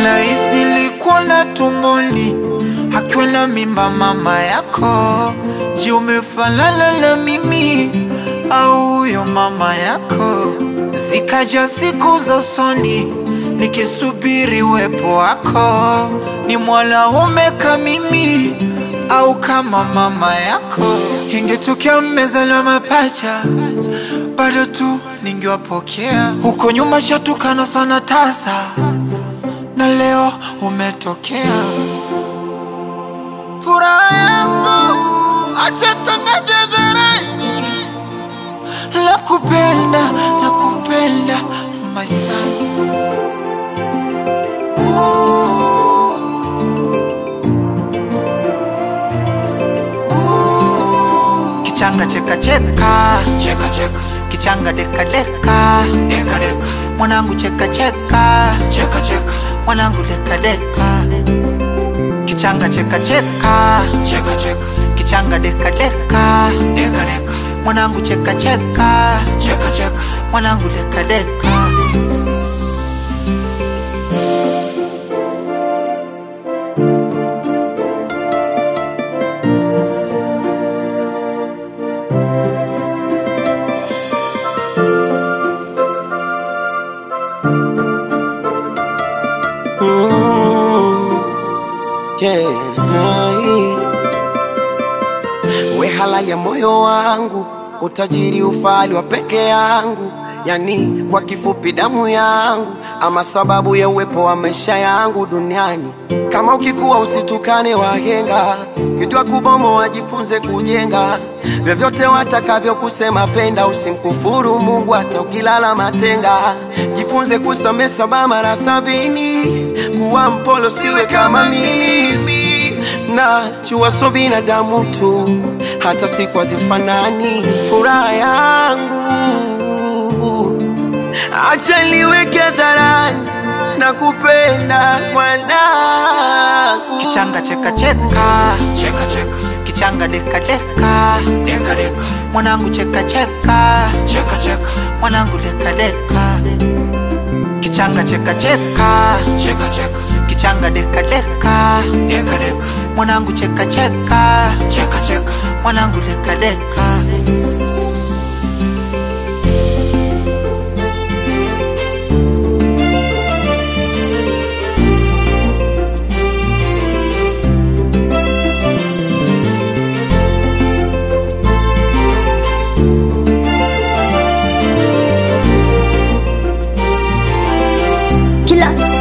Unahisi nilikuwa na tumboni akiwa na mimba mama yako? Je, umefanana na mimi au huyo mama yako? Zikaja siku za usoni nikisubiri uwepo wako. Ni mwanaume kama mimi au kama mama yako? Ingetokea mmezaliwa mapacha, bado tu ningewapokea. Huko nyuma shatukana sana tasa, na leo umetokea. Furaha yangu acha tangaze hadharani, nakupenda, nakupenda my son. Kichanga cheka cheka, cheka cheka. Kichanga deka deka, deka deka. Mwanangu cheka cheka, cheka cheka. Mwanangu deka deka. Kichanga cheka cheka, cheka cheka. Kichanga deka deka, deka deka. Mwanangu cheka cheka, cheka cheka. Mwanangu deka deka. We halali ya moyo wangu, utajiri ufali wa peke yangu, yani kwa kifupi damu yangu, ama sababu ya uwepo wa maisha yangu duniani. Kama ukikuwa usitukane wahenga, kijua kubomo wajifunze kujenga. Vyovyote watakavyo kusema penda, usimkufuru Mungu hata ukilala matenga. Jifunze kusamehe 7 mara 70, kuwa mpolo siwe kama mimi. Na jua so binadamu tu, hata siku hazifanani. Furaha yangu acha niweke hadharani, nakupenda mwanangu. Kichanga cheka cheka, cheka cheka. Kichanga deka deka, deka deka. Mwanangu cheka cheka, cheka cheka. Mwanangu deka deka. Kichanga cheka cheka, cheka cheka. Kichanga deka deka, deka deka. Mwanangu cheka cheka, cheka cheka. Mwanangu deka deka. Killer.